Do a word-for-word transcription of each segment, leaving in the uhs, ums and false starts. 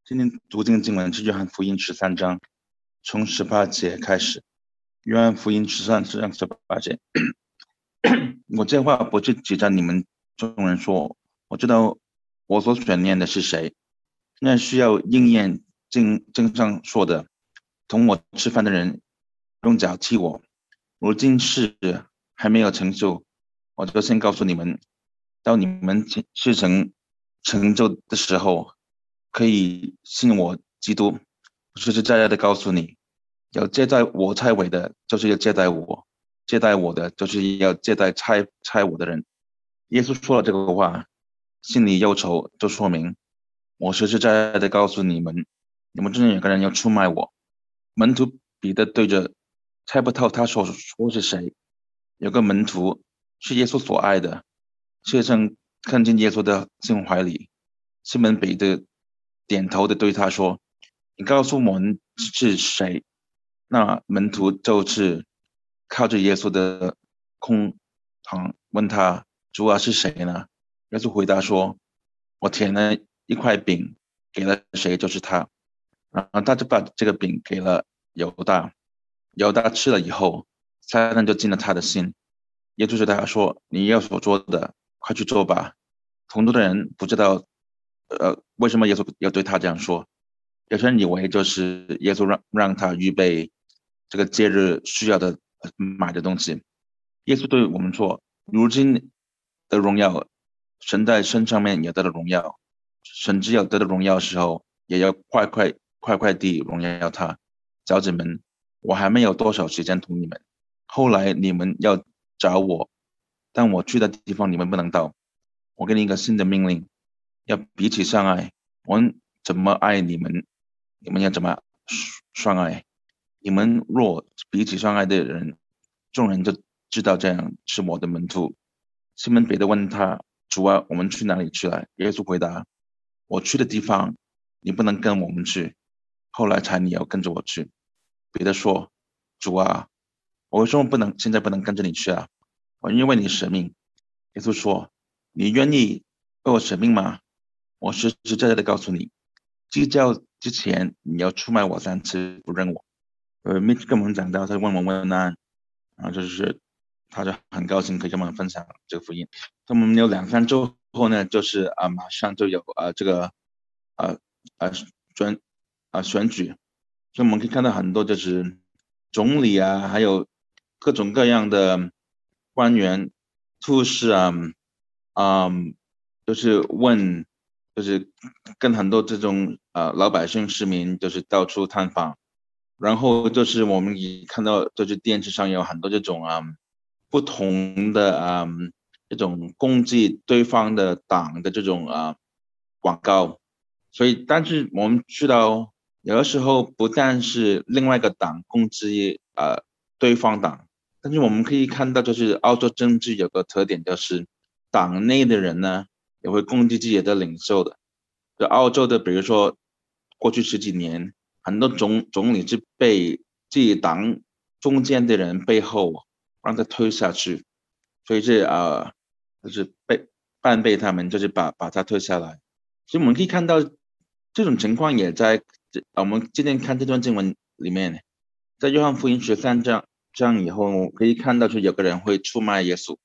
今天读经的经文是约翰福音十三章，从十八节开始。约翰福音十三章十八节，我这话不是指着你们众人说，我知道我所选念的是谁，那需要应验经经上说的，同我吃饭的人用脚踢我。如今事还没有成就，我就先告诉你们，到你们事成成就的时候，可以信我基督。实实在在的告诉你，要接待我差委的，就是要接待我；接待我的，就是要接待差差我的人。耶稣说了这个话，心里忧愁，就说明我实实在在的告诉你们，你们中间有个人要出卖我。门徒彼得对着猜不透他所说是谁，有个门徒是耶稣所爱的，切身看见耶稣的心怀里。西门彼得点头的对他说：“你告诉我们是谁？”那门徒就是靠着耶稣的空堂问他：“主啊，是谁呢？”耶稣回答说：“我填了一块饼给了谁，就是他。”然后他就把这个饼给了犹大。犹大吃了以后，撒旦就进了他的心。耶稣对他说：“你要所做的，快去做吧。”同桌的人不知道，呃，为什么耶稣要对他这样说？有些人以为就是耶稣让让他预备这个节日需要的买的东西。耶稣对我们说：“如今的荣耀，神在身上面也得了荣耀，神只有得了荣耀的时候，也要快快快快地荣耀他。小子们，我还没有多少时间同你们，后来你们要找我，但我去的地方你们不能到。我给你一个新的命令，要彼此相爱。我怎么爱你们，你们要怎么相爱。你们若彼此相爱的人，众人就知道这样是我的门徒。”西门彼得问他：“主啊，我们去哪里去了？”耶稣回答：“我去的地方，你不能跟我们去，后来才你要跟着我去。”彼得说：“主啊，我为什么不能现在不能跟着你去啊？我愿意为你舍命。”耶稣说：“你愿意为我舍命吗？我实实在在的告诉你，鸡叫之前你要出卖我三次，不认我。”呃，Mitch 跟我们讲到他问我问安，然后就是他就很高兴可以跟我们分享这个福音。那我们有两三周后呢，就是啊、呃，马上就有啊、呃、这个啊啊选啊、呃、选举，所以我们可以看到很多就是总理啊，还有各种各样的官员、处事啊，嗯，就是问，就是跟很多这种呃老百姓市民就是到处探访。然后就是我们也看到，就是电视上有很多这种啊、嗯、不同的啊、嗯、这种攻击对方的党的这种啊、广告。所以但是我们知道，有的时候不但是另外一个党攻击呃对方党，但是我们可以看到，就是澳洲政治有个特点，就是党内的人呢也会攻击自己的领袖的。就澳洲的，比如说过去十几年，很多总总理是被自己党中间的人背后让他推下去，所以是呃，就是被半被他们就是把把他推下来。所以我们可以看到这种情况也在我们今天看这段经文里面，在约翰福音十三章章以后，可以看到就有个人会出卖耶稣，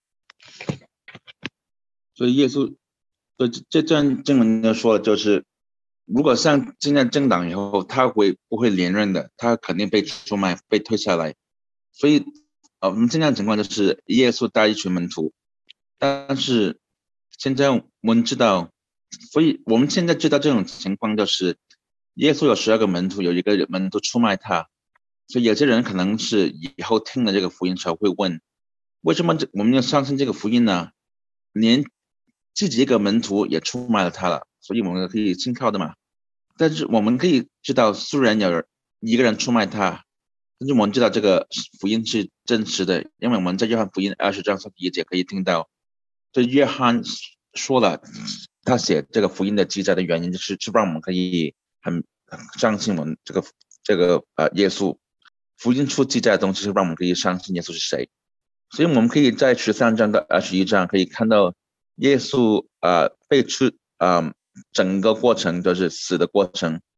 所以耶稣，所以这段经文就说了，就是如果上进了政党以后，他会不会连任的？他肯定被出卖，被推下来。所以，呃，我们现在的情况就是耶稣带一群门徒，但是现在我们知道，所以我们现在知道这种情况就是耶稣有十二个门徒，有一个门徒出卖他，所以有些人可能是以后听了这个福音时候会问，为什么这我们要相信这个福音呢？连自己一个门徒也出卖了他了，所以我们可以信靠的嘛。但是我们可以知道，虽然有一个人出卖他，但是我们知道这个福音是真实的，因为我们在约翰福音二十章第一节可以听到，这约翰说了，他写这个福音的记载的原因，就是是让我们可以很很相信我们这个这个呃耶稣。福音书记载的东西是让我们可以相信耶稣是谁，所以我们可以在十三章到二十一章可以看到耶稣呃被出呃整个过程就是死的过程，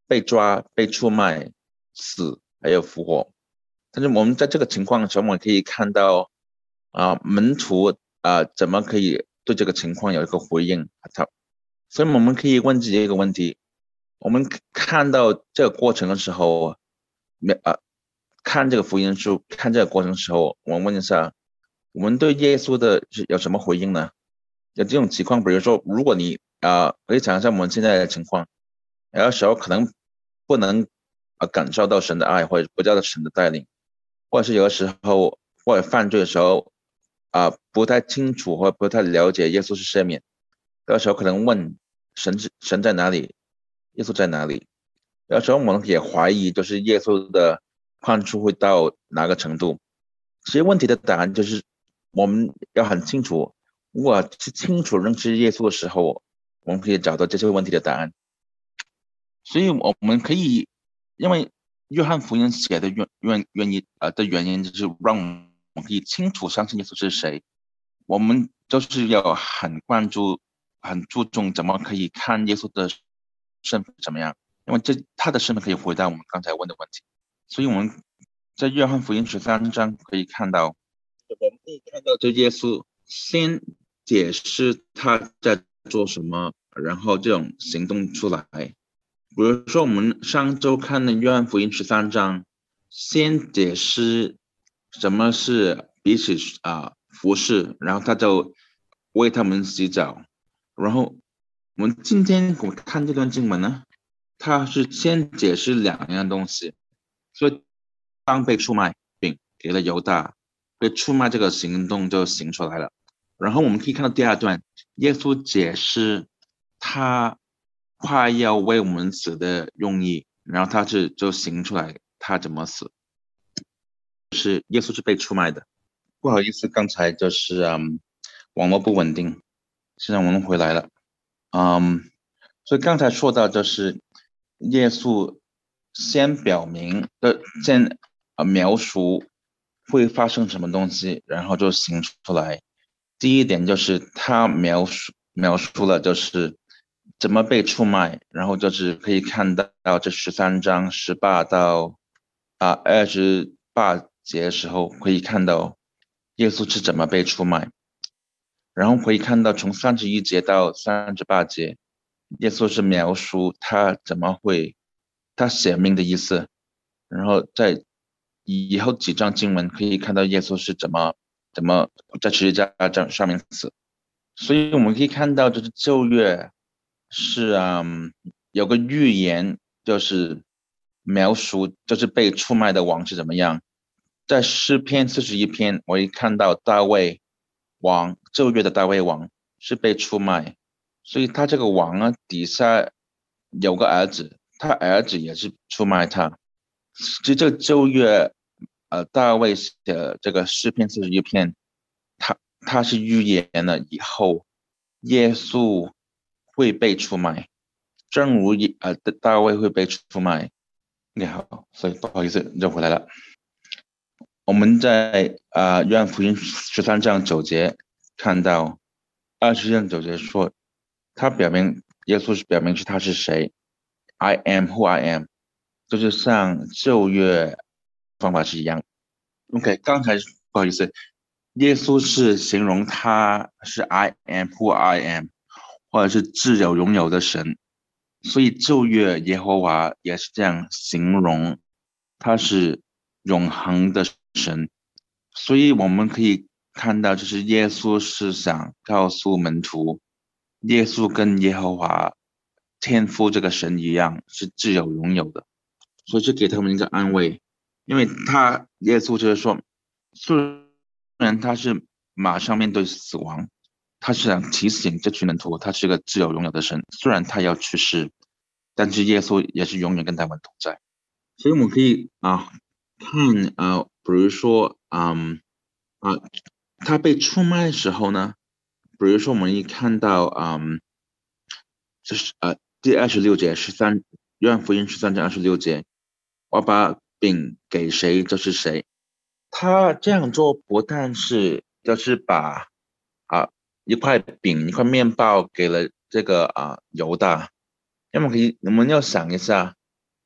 被抓、被出卖、死，还有复活。但是我们在这个情况下，我们可以看到啊、门徒啊、怎么可以对这个情况有一个回应？他，所以我们可以问自己一个问题：我们看到这个过程的时候，没啊、看这个福音书，看这个过程的时候，我们问一下，我们对耶稣的有什么回应呢？有这种情况，比如说，如果你啊、可以想象我们现在的情况，有的时候可能不能啊、感受到神的爱，或者不知道神的带领。或者是有的时候或者犯罪的时候啊、不太清楚或不太了解耶稣是赦免，有的时候可能问神是神在哪里，耶稣在哪里？有的时候我们也怀疑，就是耶稣的宽恕会到哪个程度？其实问题的答案就是我们要很清楚，如果是清楚认识耶稣的时候，我们可以找到这些问题的答案。所以我们可以，因为约翰福音写的原原原因呃的原因就是让我们可以清楚相信耶稣是谁。我们就是要很关注、很注重怎么可以看耶稣的身份怎么样，因为这他的身份可以回答我们刚才问的问题。所以我们在约翰福音十三章可以看到，我们可以看到这耶稣先解释他在做什么，然后这种行动出来。比如说，我们上周看的约翰福音十三章，先解释什么是彼此啊、服侍，然后他就为他们洗澡。然后我们今天我们看这段经文呢，他是先解释两样东西，所以当被出卖饼给了犹大，被出卖这个行动就行出来了。然后我们可以看到第二段，耶稣解释他快要为我们死的用意，然后他是就行出来，他怎么死？是耶稣是被出卖的。不好意思，刚才就是嗯网络不稳定，现在我们回来了。嗯，所以刚才说到就是耶稣先表明的，先呃描述会发生什么东西，然后就行出来。第一点就是他描述描述了就是怎么被出卖，然后就是可以看到这十三章十八到啊二十八节的时候，可以看到耶稣是怎么被出卖，然后可以看到从三十一节到三十八节，耶稣是描述他怎么会他舍命的意思，然后在以后几章经文可以看到耶稣是怎么怎么在十字架上上面死。所以我们可以看到，就是旧约是嗯有个预言，就是描述就是被出卖的王是怎么样。在诗篇四十一篇，我一看到大卫王，旧约的大卫王是被出卖，所以他这个王呢底下有个儿子，他儿子也是出卖他。就这个旧约，呃，大卫的这个诗篇四十一篇，他他是预言了以后耶稣会被出卖，正如一呃大卫会被出卖。你好，所以不好意思，又回来了。我们在啊、呃约翰福音十三章九节看到二十章九节说，他表明耶稣是表明是他是谁，I am who I am，就是像旧约方法是一样。OK，刚才不好意思，耶稣是形容他是 I am who I am，或者是自有永有的神，所以旧约耶和华也是这样形容，他是永恒的神，所以我们可以看到，就是耶稣是想告诉门徒，耶稣跟耶和华天父这个神一样，是自有永有的，所以就给他们一个安慰，因为他耶稣就是说，虽然他是马上面对死亡，他是想提醒这群门徒，他是个自由拥有的神。虽然他要去世，但是耶稣也是永远跟他们同在。所以我们可以啊看啊，比如说嗯啊，他被出卖的时候呢，比如说我们一看到嗯，就是呃第二十六节十三约翰福音十三章二十六节，我把饼给谁就是谁。他这样做不但是就是把啊一块饼一块面包给了这个啊犹大，那么可以我们要想一下，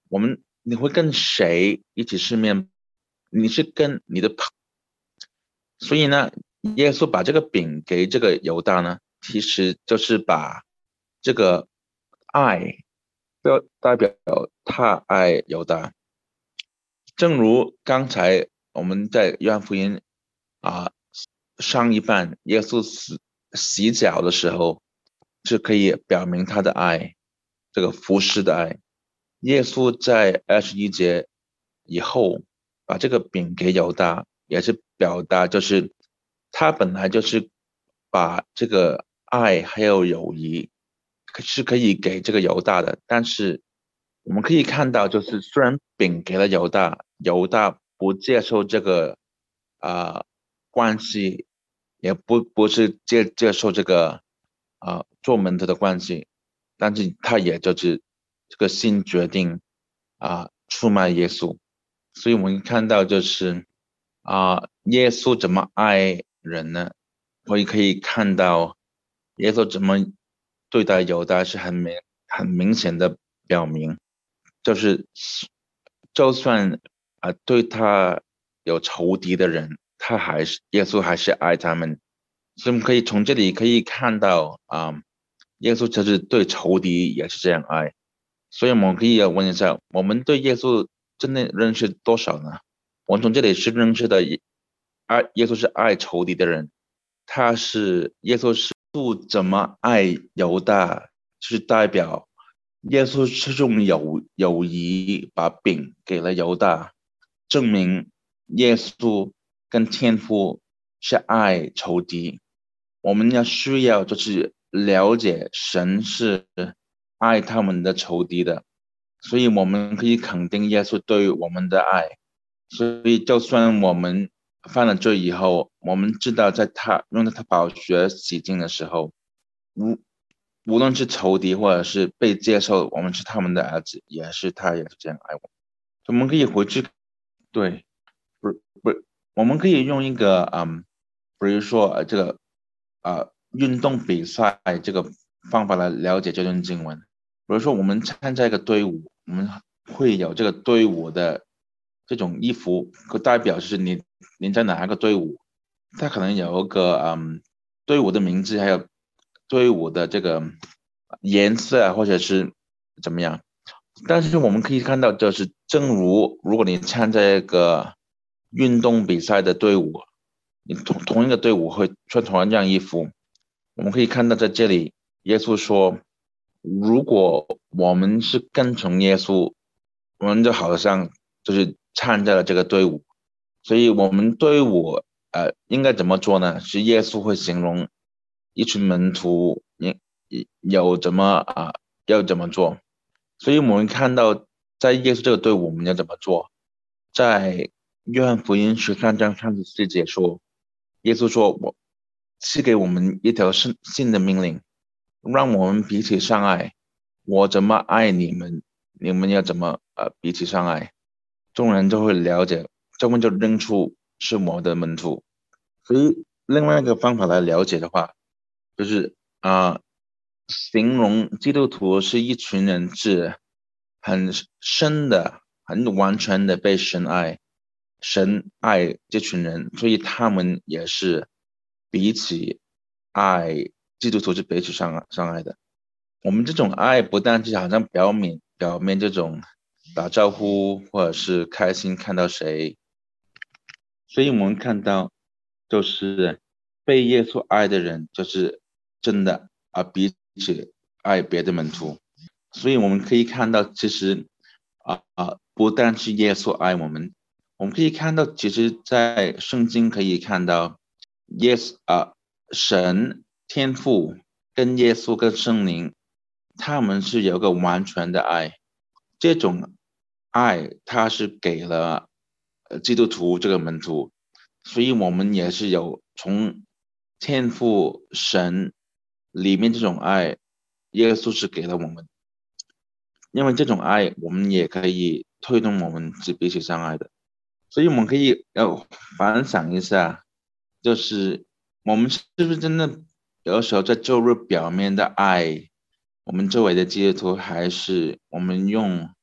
我们你会跟谁一起吃面？你是跟你的朋友，所以呢，耶稣把这个饼给这个犹大呢，其实就是把这个爱，要代表他爱犹大。正如刚才我们在约翰福音啊上一半，耶稣洗洗脚的时候，是可以表明他的爱，这个服侍的爱。耶稣在二十一节以后，把这个饼给犹大，也是表达就是他本来就是把这个爱还有友谊是可以给这个犹大的，但是我们可以看到，就是虽然饼给了犹大，犹大不接受这个啊、呃关系，也不不是接接受这个啊、呃做门徒的关系，但是他也就是这个心决定啊、出卖耶稣，所以我们看到就是啊、耶稣怎么爱人呢？我也可以看到耶稣怎么对待犹大是很明很明显的表明。就是就算啊、对他有仇敌的人，他还是耶稣还是爱他们，所以我们可以从这里可以看到啊、耶稣就是对仇敌也是这样爱，所以我们可以问一下，我们对耶稣真的认识多少呢？我们从这里是认识的耶爱耶稣是爱仇敌的人，他是耶稣是不怎么爱犹大，是代表耶稣是用友友谊把饼给了犹大，证明耶稣跟天父是爱仇敌。我们要需要就是了解神是爱他们的仇敌的，所以我们可以肯定耶稣对我们的爱。所以就算我们犯了罪以后，我们知道在他用他宝血洗净的时候，无无论是仇敌或者是被接受，我们是他们的儿子，也是他也是这样爱我们。我们可以回去，对，不不，我们可以用一个嗯，比如说呃这个呃运动比赛这个方法来了解这段经文。比如说我们参加一个队伍，我们会有这个队伍的这种衣服，可代表就是你你在哪一个队伍，它可能有一个嗯队伍的名字，还有队伍的这个颜色啊或者是怎么样。但是我们可以看到，就是正如如果你参加一个运动比赛的队伍，你同同一个队伍会穿同样衣服，我们可以看到在这里，耶稣说，如果我们是跟从耶稣，我们就好像就是参加了这个队伍，所以我们队伍呃应该怎么做呢？是耶稣会形容一群门徒应有怎么啊、要怎么做。所以我们看到，在耶稣这个队伍，我们要怎么做？在约翰福音十三章三十四节说，耶稣说：“我赐给我们一条新新的命令，让我们彼此相爱。我怎么爱你们，你们要怎么呃彼此相爱。”众人就会了解，这么就认出是我的门徒。所以另外一个方法来了解的话，就是啊、呃形容基督徒是一群人是很深的、很完全的被神爱，神爱这群人，所以他们也是彼此爱，基督徒是彼此相相爱的。我们这种爱不但是好像表面表面这种打招呼，或者是开心看到谁，所以我们看到就是被耶稣爱的人，就是真的啊彼此爱别的门徒。所以我们可以看到，其实啊啊不但是耶稣爱我们，我们可以看到，其实在圣经可以看到，耶稣啊神天父跟耶稣跟圣灵，他们是有个完全的爱，这种爱他是给了呃基督徒这个门徒，所以我们也是有从天父神里面这种爱，耶稣是给了我们，因为这种爱我们也可以推动我们是彼此相爱的，所以我们可以要反想一下，就是我们是不是真的有时候在做入表面的爱我们周围的基督徒，还是我们用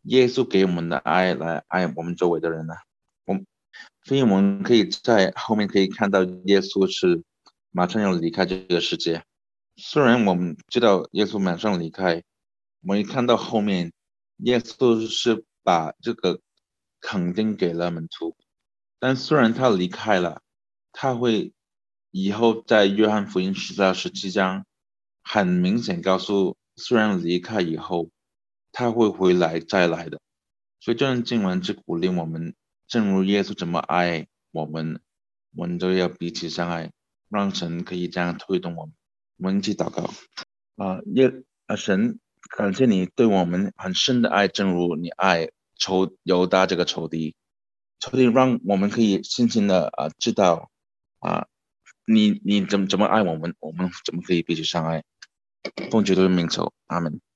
耶稣给我们的爱来爱我们周围的人呢、啊？我所以我们可以在后面可以看到耶稣是马上要离开这个世界。虽然我们知道耶稣马上离开，我们一看到后面，耶稣是把这个肯定给了门徒，但虽然他离开了，他会以后在约翰福音十到十七章很明显告诉，虽然离开以后，他会回来再来的。所以这段经文是鼓励我们，正如耶稣怎么爱我们，我们都要彼此相爱，让神可以这样推动我们。我们一起祷告啊，耶啊神，感谢你对我们很深的爱，正如你爱仇犹大这个仇敌，仇敌让我们可以深深的啊知道啊，你你怎么怎么爱我们，我们怎么可以彼此相爱。奉主的名求，阿门。